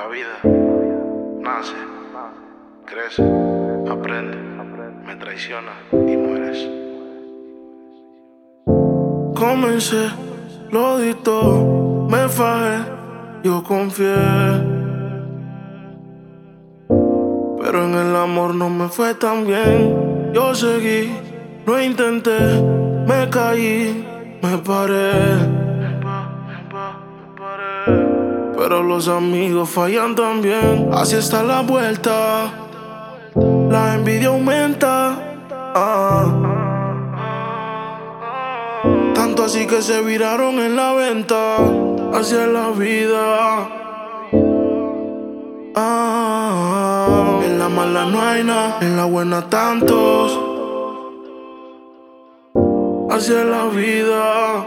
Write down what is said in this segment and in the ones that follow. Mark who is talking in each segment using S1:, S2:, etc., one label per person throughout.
S1: La vida nace, crece, aprende, me traiciona y mueres. Comencé, lo di todo, me fajé, yo confié. Pero en el amor no me fue tan bien. Yo seguí, lo intenté, me caí, me paré. Pero los amigos fallan también. Así está la vuelta. La envidia aumenta. Tanto así que se viraron en la venta. Así es la vida. En la mala no hay nada, en la buena tantos. Así es la vida.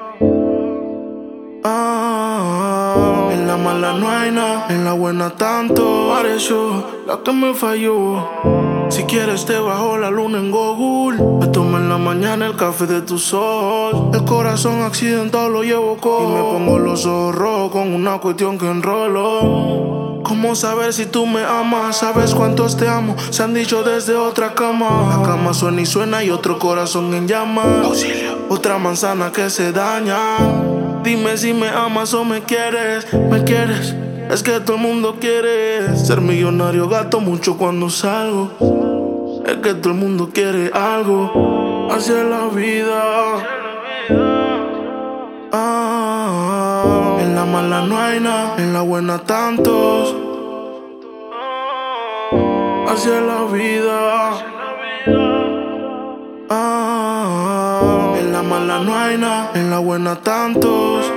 S1: En la mala no hay nada, en la buena tanto. Pareció la que me falló. Si quieres te bajo la luna en Google. Me tomo en la mañana el café de tus ojos. El corazón accidentado lo llevo cojo. Y me pongo los ojos rojos con una cuestión que enrolo. ¿Cómo saber si tú me amas? ¿Sabes cuántos te amo? Se han dicho desde otra cama. La cama suena y suena y otro corazón en llamas. Auxilio. Otra manzana que se daña. Dime si me amas o me quieres. ¿Me quieres? Es que todo el mundo quiere ser millonario, gasto mucho cuando salgo. Es que todo el mundo quiere algo. Así es la vida. En la mala no hay nada, en la buena tantos. Así es la vida. En la mala no hay nada, en la buena tantos.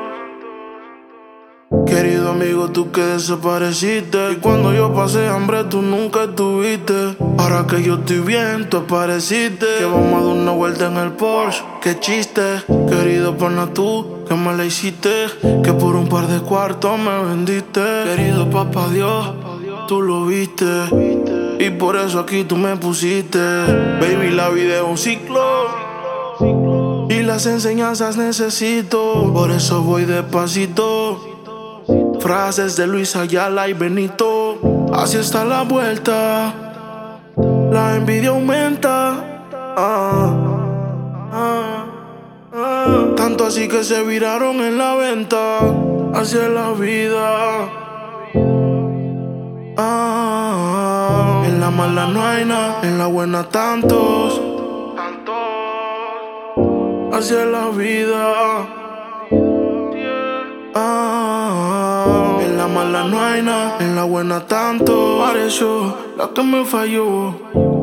S1: Querido amigo, tú que desapareciste. Y cuando yo pasé hambre, tú nunca estuviste. Ahora que yo estoy bien, tú apareciste. Que vamos a dar una vuelta en el Porsche. Qué chiste, querido pana, tú que me la hiciste. Que por un par de cuartos me vendiste. Querido papá Dios, tú lo viste. Y por eso aquí tú me pusiste. Baby, la vida es un ciclo. Y las enseñanzas necesito. Por eso voy despacito. Frases de Luis Ayala y Benito. Así está la vuelta. La envidia aumenta. Tanto así que se viraron en la venta. Así es la vida. En la mala no hay nada, en la buena tantos. Así es la vida. En la mala no hay nada, en la buena tanto. Pareció la que me falló.